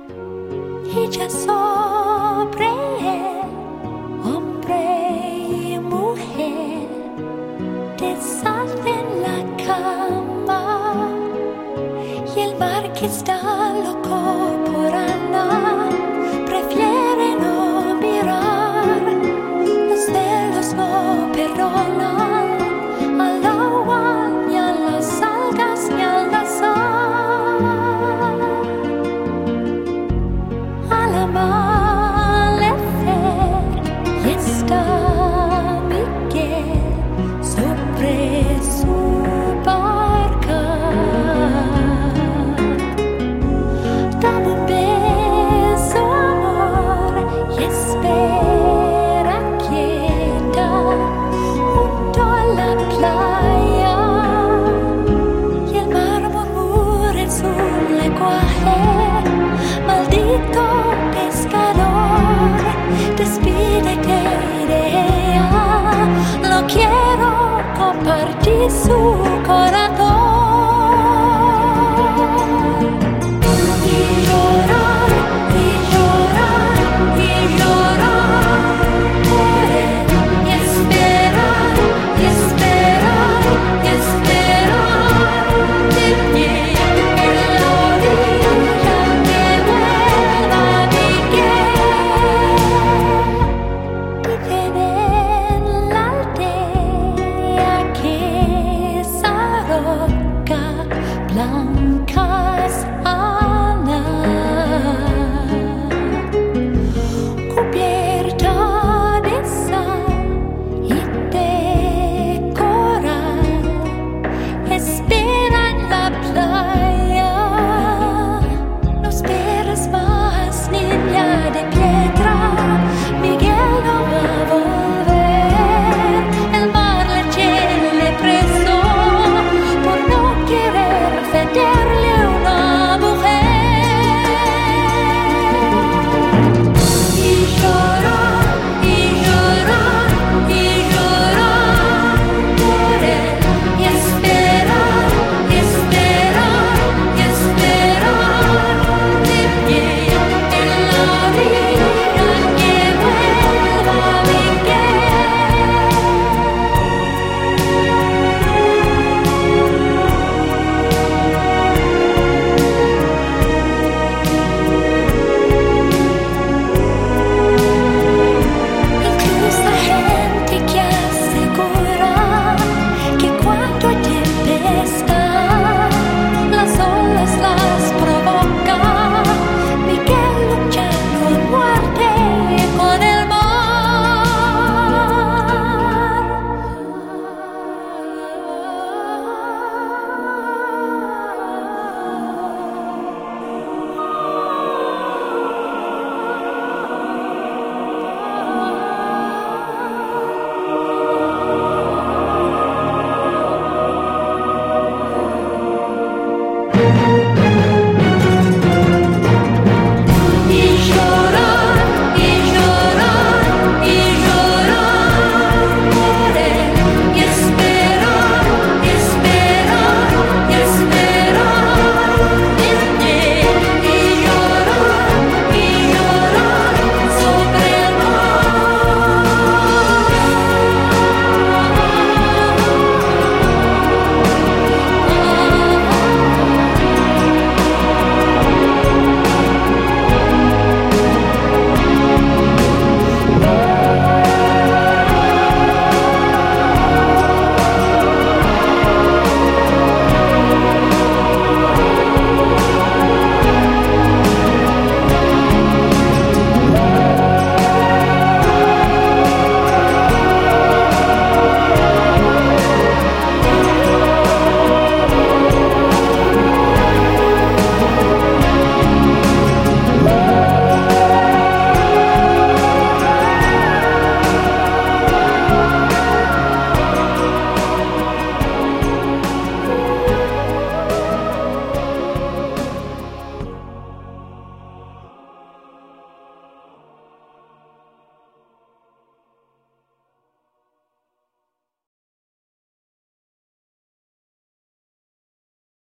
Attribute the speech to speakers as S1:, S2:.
S1: y ya sobre él, hombre y mujer, deshacen la cama y el mar que está loco por andar prefiere no mirar. Los celos no perdonan al agua ni a las algas ni a la sal. Al amanecer y está Miguel sobre su barca. Dame un beso, amor, y espera quieta junto a la playa. Y el mar murmura en su lenguaje. Maldito pescador, despídete de ella. No quiero compartir su